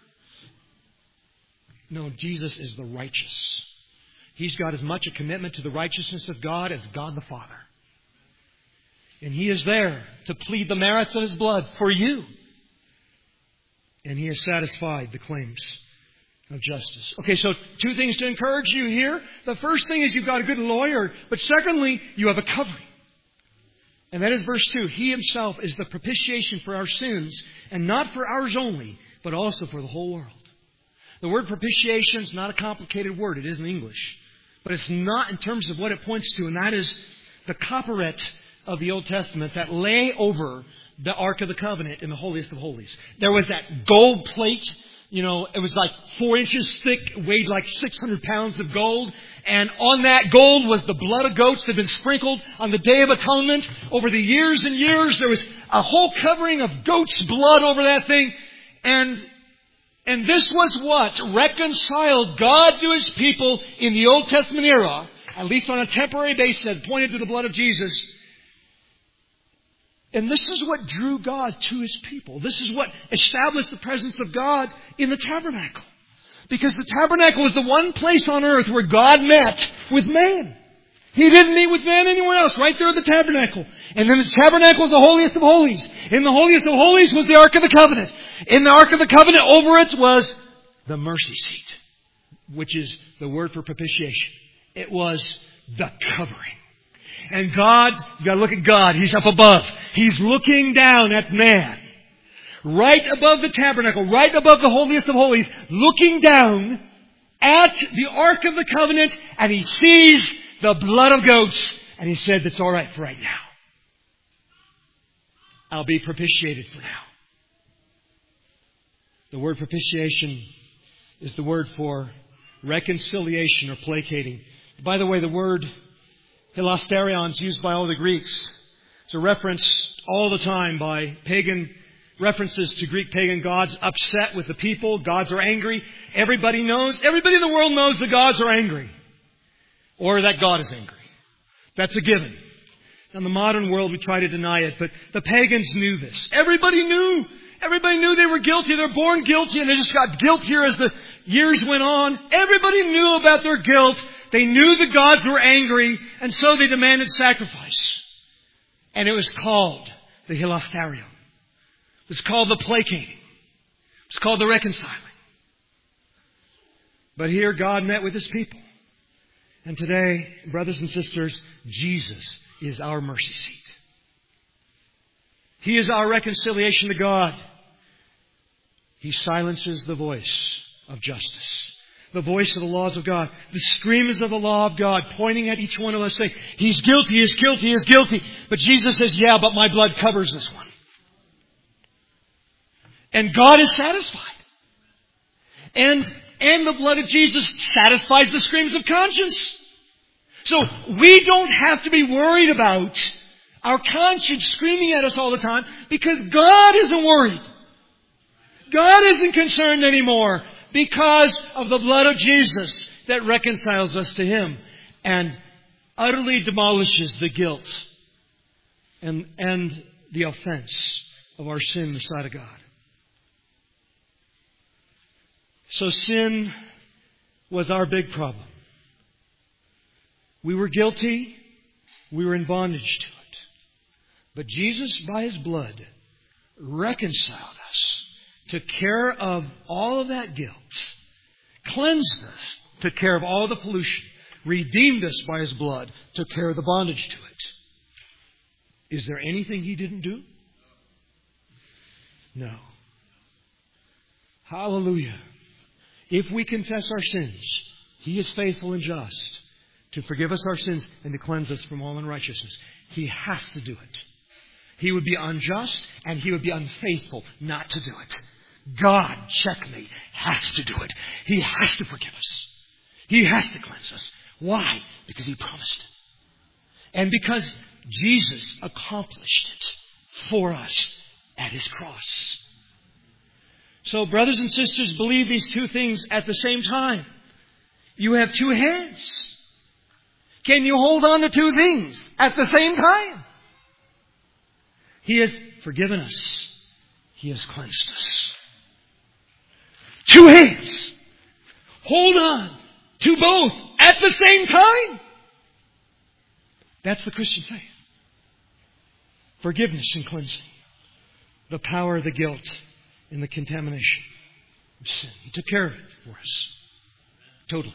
No, Jesus is the righteous. He's got as much a commitment to the righteousness of God as God the Father. And He is there to plead the merits of His blood for you. And He has satisfied the claims of justice. Okay, so two things to encourage you here. The first thing is you've got a good lawyer. But secondly, you have a covering. And that is verse two. He Himself is the propitiation for our sins, and not for ours only, but also for the whole world. The word propitiation is not a complicated word. It is in English. But it's not in terms of what it points to, and that is the copperat of the Old Testament that lay over the Ark of the Covenant in the holiest of holies. There was that gold plate. You know, it was like four inches thick, weighed like six hundred pounds of gold. And on that gold was the blood of goats that had been sprinkled on the Day of Atonement. Over the years and years, there was a whole covering of goat's blood over that thing. And, and this was what reconciled God to His people in the Old Testament era, at least on a temporary basis, that pointed to the blood of Jesus. And this is what drew God to His people. This is what established the presence of God in the tabernacle. Because the tabernacle was the one place on earth where God met with man. He didn't meet with man anywhere else, right there at the tabernacle. And then the tabernacle was the holiest of holies. In the holiest of holies was the Ark of the Covenant. In the Ark of the Covenant, over it was the mercy seat, which is the word for propitiation. It was the covering. And God, you gotta look at God. He's up above. He's looking down at man. Right above the tabernacle, right above the holiest of holies, looking down at the Ark of the Covenant, and He sees the blood of goats, and He said, that's all right for right now. I'll be propitiated for now. The word propitiation is the word for reconciliation or placating. By the way, the word hilasterion is used by all the Greeks. It's a reference all the time by pagan references to Greek pagan gods upset with the people. Gods are angry. Everybody knows, everybody in the world knows the gods are angry. Or that God is angry. That's a given. In the modern world we try to deny it, but the pagans knew this. Everybody knew. Everybody knew they were guilty. They're born guilty and they just got guiltier as the years went on. Everybody knew about their guilt. They knew the gods were angry, and so they demanded sacrifice. And it was called the hilasterion. It was called the placating. It was called the reconciling. But here God met with His people. And today, brothers and sisters, Jesus is our mercy seat. He is our reconciliation to God. He silences the voice of justice, the voice of the laws of God, the screams of the law of God, pointing at each one of us saying, He's guilty, He's guilty, He's guilty. But Jesus says, yeah, but my blood covers this one. And God is satisfied. And And the blood of Jesus satisfies the screams of conscience. So we don't have to be worried about our conscience screaming at us all the time because God isn't worried. God isn't concerned anymore because of the blood of Jesus that reconciles us to Him and utterly demolishes the guilt and, and the offense of our sin in the sight of God. So sin was our big problem. We were guilty. We were in bondage to it. But Jesus, by His blood, reconciled us, took care of all of that guilt, cleansed us, took care of all the pollution, redeemed us by His blood, took care of the bondage to it. Is there anything He didn't do? No. Hallelujah. If we confess our sins, He is faithful and just to forgive us our sins and to cleanse us from all unrighteousness. He has to do it. He would be unjust and He would be unfaithful not to do it. God, checkmate, has to do it. He has to forgive us. He has to cleanse us. Why? Because He promised it. And because Jesus accomplished it for us at His cross. So, brothers and sisters, believe these two things at the same time. You have two hands. Can you hold on to two things at the same time? He has forgiven us. He has cleansed us. Two hands. Hold on to both at the same time. That's the Christian faith. Forgiveness and cleansing. The power of the guilt in the contamination of sin. He took care of it for us. Totally.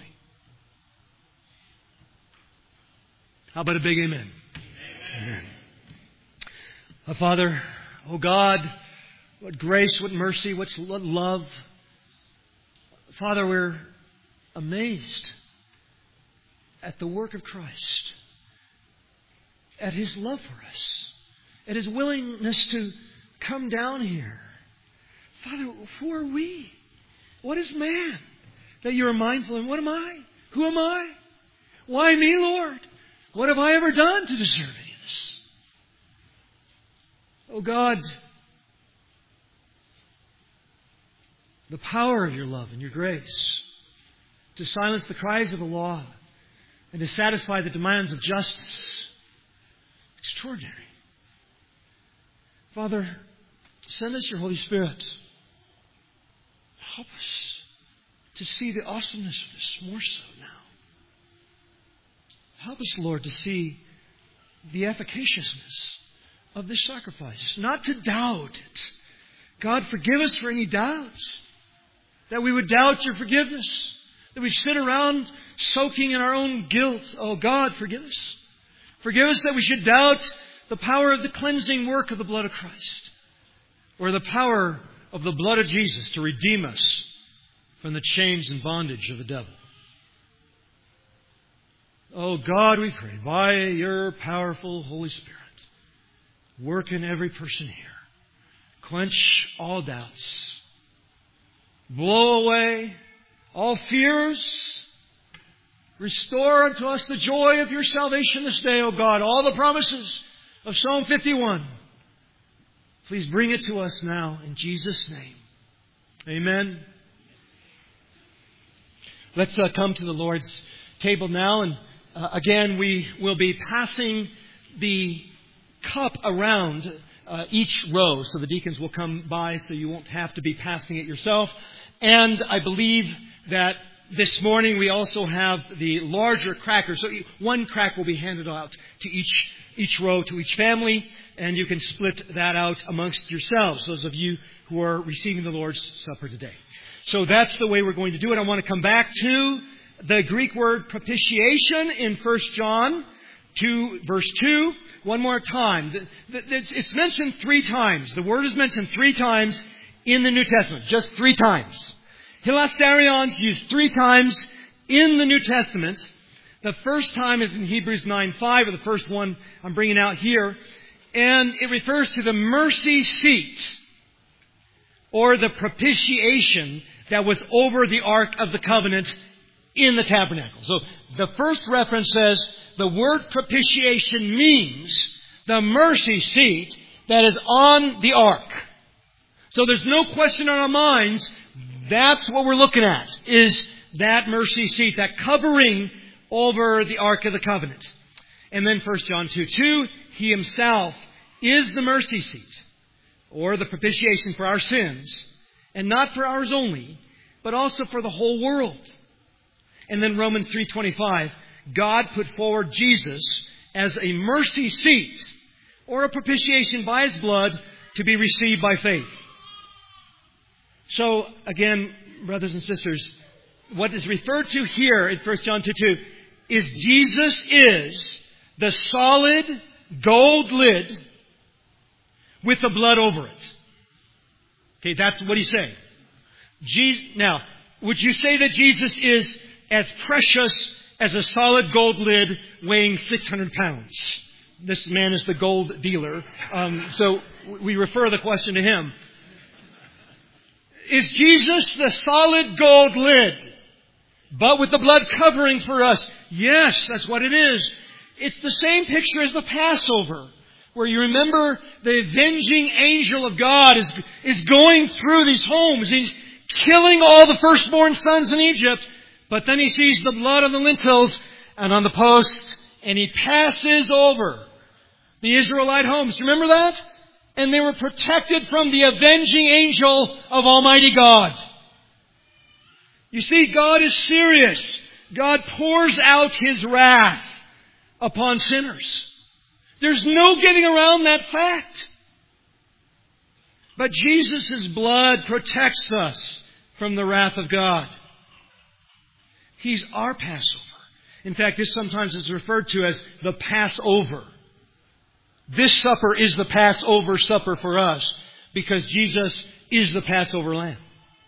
How about a big amen? Amen. Amen. Oh, Father, oh God, what grace, what mercy, what love. Father, we're amazed at the work of Christ, at His love for us, at His willingness to come down here. Father, who are we? What is man that you are mindful of? What am I? Who am I? Why me, Lord? What have I ever done to deserve any of this? Oh God, the power of your love and your grace to silence the cries of the law and to satisfy the demands of justice. Extraordinary. Father, send us your Holy Spirit. Help us to see the awesomeness of this more so now. Help us, Lord, to see the efficaciousness of this sacrifice, not to doubt it. God, forgive us for any doubts, that we would doubt your forgiveness, that we sit around soaking in our own guilt. Oh, God, forgive us. Forgive us that we should doubt the power of the cleansing work of the blood of Christ, or the power of the blood of Jesus to redeem us from the chains and bondage of the devil. Oh, God, we pray, by your powerful Holy Spirit, work in every person here. Quench all doubts. Blow away all fears. Restore unto us the joy of your salvation this day, O God. All the promises of Psalm fifty-one. Please bring it to us now in Jesus' name. Amen. Let's uh, come to the Lord's table now. And uh, again, we will be passing the cup around uh, each row. So the deacons will come by so you won't have to be passing it yourself. And I believe that this morning we also have the larger crackers. So one crack will be handed out to each each row, to each family, and you can split that out amongst yourselves, those of you who are receiving the Lord's Supper today. So that's the way we're going to do it. I want to come back to the Greek word propitiation in First John two, verse two, one more time. It's mentioned three times. The word is mentioned three times in the New Testament, just three times. Hilasterions used three times in the New Testament. The first time is in Hebrews nine five, or the first one I'm bringing out here. And it refers to the mercy seat, or the propitiation that was over the Ark of the Covenant in the tabernacle. So the first reference says the word propitiation means the mercy seat that is on the Ark. So there's no question on our minds. That's what we're looking at, is that mercy seat, that covering over the Ark of the Covenant. And then First John two two, He Himself is the mercy seat, or the propitiation for our sins, and not for ours only, but also for the whole world. And then Romans three twenty-five, God put forward Jesus as a mercy seat, or a propitiation by His blood to be received by faith. So, again, brothers and sisters, what is referred to here in First John two two is Jesus is the solid gold lid with the blood over it. Okay, that's what he's saying. Je- now, would you say that Jesus is as precious as a solid gold lid weighing six hundred pounds? This man is the gold dealer. Um, so we refer the question to him. Is Jesus the solid gold lid, but with the blood covering for us? Yes, that's what it is. It's the same picture as the Passover, where you remember the avenging angel of God is, is going through these homes. He's killing all the firstborn sons in Egypt, but then he sees the blood on the lintels and on the posts, and he passes over the Israelite homes. Remember that? And they were protected from the avenging angel of Almighty God. You see, God is serious. God pours out His wrath upon sinners. There's no getting around that fact. But Jesus' blood protects us from the wrath of God. He's our Passover. In fact, this sometimes is referred to as the Passover. This supper is the Passover supper for us because Jesus is the Passover lamb.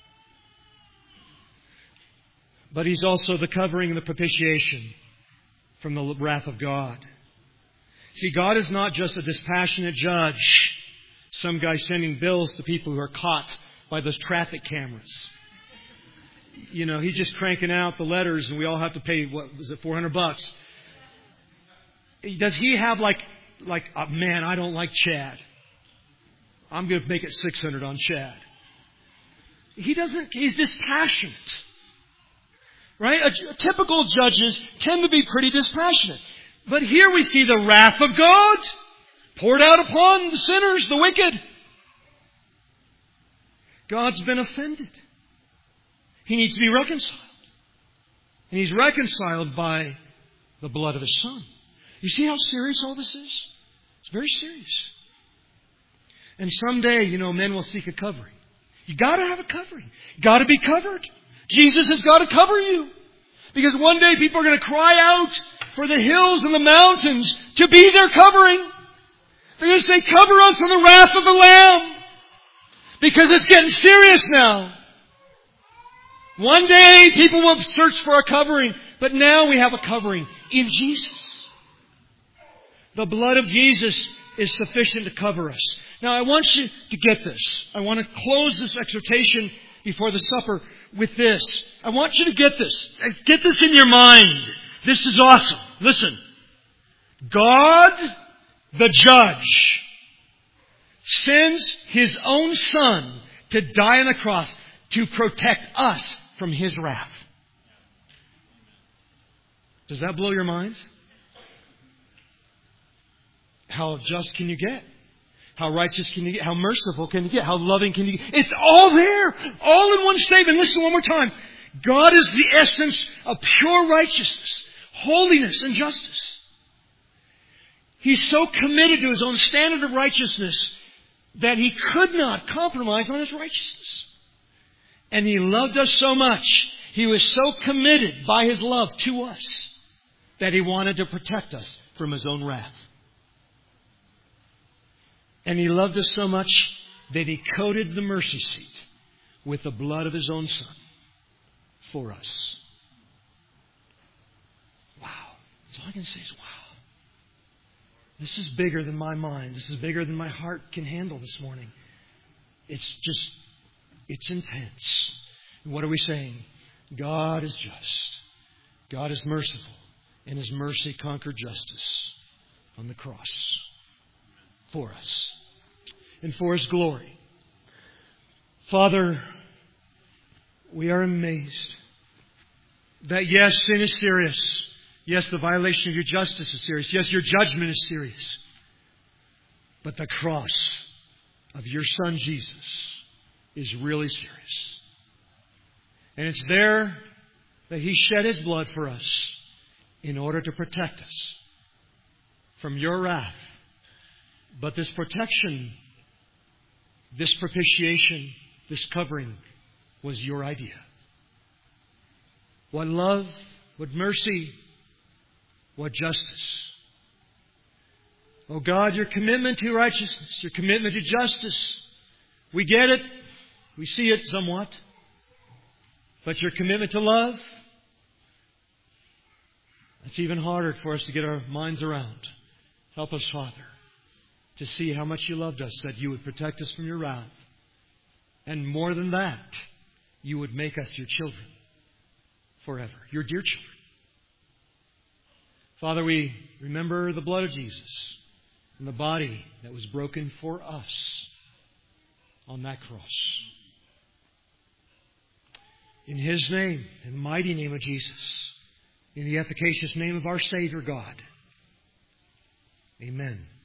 But He's also the covering and the propitiation from the wrath of God. See, God is not just a dispassionate judge. Some guy sending bills to people who are caught by those traffic cameras. You know, He's just cranking out the letters and we all have to pay, what was it, four hundred bucks. Does He have like, like, oh, man, I don't like Chad. I'm going to make it six hundred on Chad. He doesn't, He's dispassionate. Right? A, a typical judges tend to be pretty dispassionate. But here we see the wrath of God poured out upon the sinners, the wicked. God's been offended. He needs to be reconciled. And He's reconciled by The blood of His Son. You see how serious all this is? It's very serious. And someday, you know, men will seek a covering. You got to have a covering. You got to be covered. Jesus has got to cover you. Because one day people are going to cry out for the hills and the mountains to be their covering. They're going to say, cover us from the wrath of the Lamb. Because it's getting serious now. One day people will search for a covering. But now we have a covering in Jesus. The blood of Jesus is sufficient to cover us. Now I want you to get this. I want to close this exhortation before the supper with this. I want you to get this. Get this in your mind. This is awesome. Listen. God, the judge, sends His own Son to die on the cross to protect us from His wrath. Does that blow your mind? How just can you get? How righteous can you get? How merciful can you get? How loving can you get? It's all there. All in one statement. Listen one more time. God is the essence of pure righteousness, holiness, and justice. He's so committed to His own standard of righteousness that He could not compromise on His righteousness. And He loved us so much. He was so committed by His love to us that He wanted to protect us from His own wrath. And He loved us so much that He coated the mercy seat with the blood of His own Son for us. Wow. That's all I can say is wow. This is bigger than my mind. This is bigger than my heart can handle this morning. It's just, it's intense. And what are we saying? God is just. God is merciful. And His mercy conquered justice on the cross for us and for His glory. Father, we are amazed that yes, sin is serious. Yes, the violation of your justice is serious. Yes, your judgment is serious. But the cross of your Son Jesus is really serious. And it's there that He shed His blood for us in order to protect us from your wrath. But this protection, this propitiation, this covering was your idea. What love, what mercy, what justice. Oh God, your commitment to righteousness, your commitment to justice. We get it. We see it somewhat. But your commitment to love, it's even harder for us to get our minds around. Help us, Father, to see how much you loved us, that you would protect us from your wrath. And more than that, you would make us your children forever, your dear children. Father, we remember the blood of Jesus and the body that was broken for us on that cross. In His name, in the mighty name of Jesus, in the efficacious name of our Savior God. Amen.